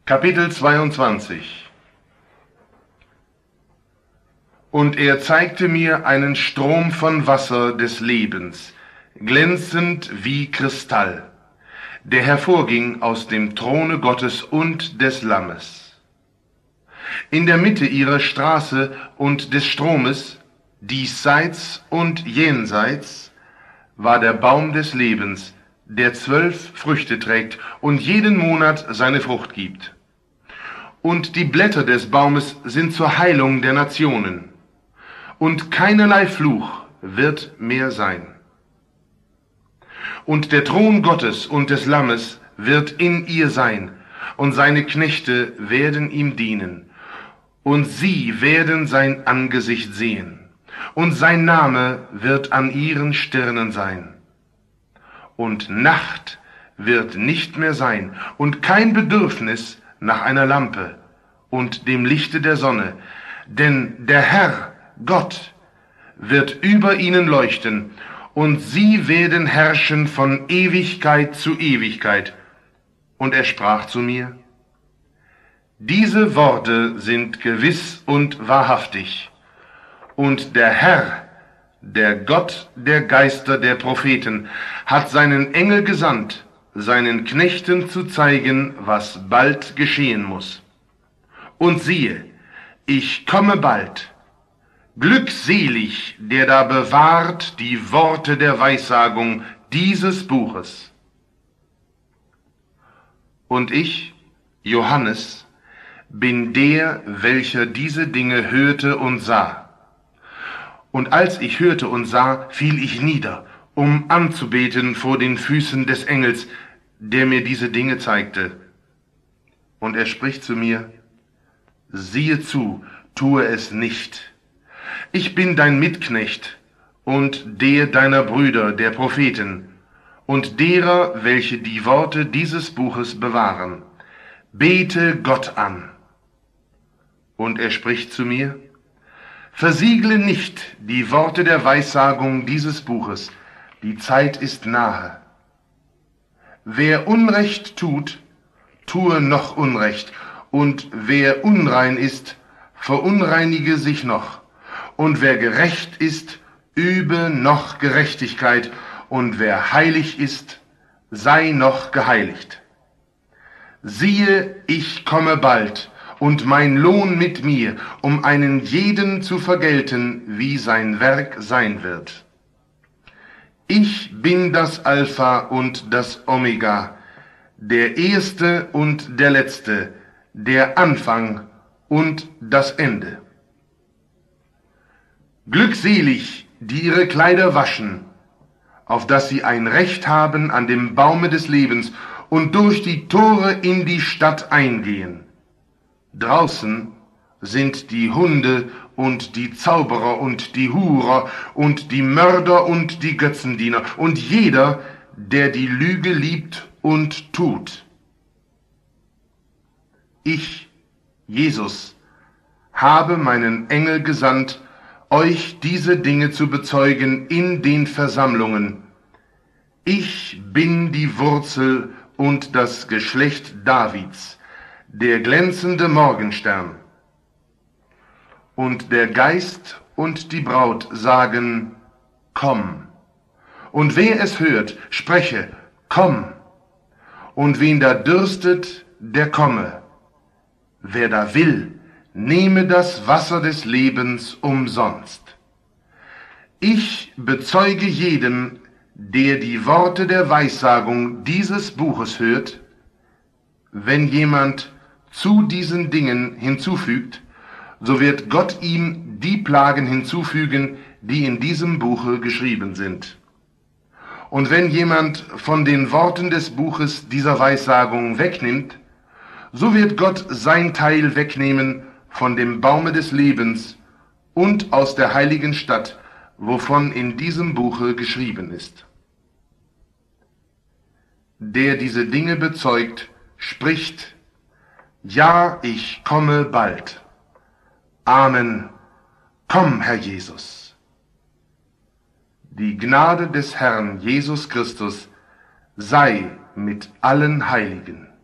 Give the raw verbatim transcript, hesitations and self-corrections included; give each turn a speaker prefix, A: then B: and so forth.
A: Kapitel zweiundzwanzig. Und er zeigte mir einen Strom von Wasser des Lebens, glänzend wie Kristall, der hervorging aus dem Throne Gottes und des Lammes. In der Mitte ihrer Straße und des Stromes, diesseits und jenseits, war der Baum des Lebens, der zwölf Früchte trägt und jeden Monat seine Frucht gibt. Und die Blätter des Baumes sind zur Heilung der Nationen. Und keinerlei Fluch wird mehr sein. Und der Thron Gottes und des Lammes wird in ihr sein, und seine Knechte werden ihm dienen. Und sie werden sein Angesicht sehen, und sein Name wird an ihren Stirnen sein. Und Nacht wird nicht mehr sein, und kein Bedürfnis nach einer Lampe und dem Lichte der Sonne, denn der Herr, Gott, wird über ihnen leuchten, und sie werden herrschen von Ewigkeit zu Ewigkeit. Und er sprach zu mir: Diese Worte sind gewiss und wahrhaftig, und der Herr, der Gott der Geister der Propheten, hat seinen Engel gesandt, seinen Knechten zu zeigen, was bald geschehen muss. Und siehe, ich komme bald. Glückselig, der da bewahrt die Worte der Weissagung dieses Buches. Und ich, Johannes, bin der, welcher diese Dinge hörte und sah. Und als ich hörte und sah, fiel ich nieder, um anzubeten vor den Füßen des Engels, der mir diese Dinge zeigte. Und er spricht zu mir: Siehe zu, tue es nicht. Ich bin dein Mitknecht und der deiner Brüder, der Propheten, und derer, welche die Worte dieses Buches bewahren. Bete Gott an. Und er spricht zu mir: Versiegle nicht die Worte der Weissagung dieses Buches, die Zeit ist nahe. Wer Unrecht tut, tue noch Unrecht, und wer unrein ist, verunreinige sich noch, und wer gerecht ist, übe noch Gerechtigkeit, und wer heilig ist, sei noch geheiligt. Siehe, ich komme bald, und mein Lohn mit mir, um einen jeden zu vergelten, wie sein Werk sein wird. Ich bin das Alpha und das Omega, der Erste und der Letzte, der Anfang und das Ende. Glückselig, die ihre Kleider waschen, auf dass sie ein Recht haben an dem Baume des Lebens und durch die Tore in die Stadt eingehen. Draußen sind die Hunde und die Zauberer und die Hurer und die Mörder und die Götzendiener und jeder, der die Lüge liebt und tut. Ich, Jesus, habe meinen Engel gesandt, euch diese Dinge zu bezeugen in den Versammlungen. Ich bin die Wurzel und das Geschlecht Davids, der glänzende Morgenstern. Und der Geist und die Braut sagen: Komm. Und wer es hört, spreche: Komm. Und wen da dürstet, der komme. Wer da will, nehme das Wasser des Lebens umsonst. Ich bezeuge jedem, der die Worte der Weissagung dieses Buches hört, wenn jemand zu diesen Dingen hinzufügt, so wird Gott ihm die Plagen hinzufügen, die in diesem Buche geschrieben sind. Und wenn jemand von den Worten des Buches dieser Weissagung wegnimmt, so wird Gott sein Teil wegnehmen von dem Baume des Lebens und aus der heiligen Stadt, wovon in diesem Buche geschrieben ist. Der diese Dinge bezeugt, spricht: Ja, ich komme bald. Amen. Komm, Herr Jesus. Die Gnade des Herrn Jesus Christus sei mit allen Heiligen.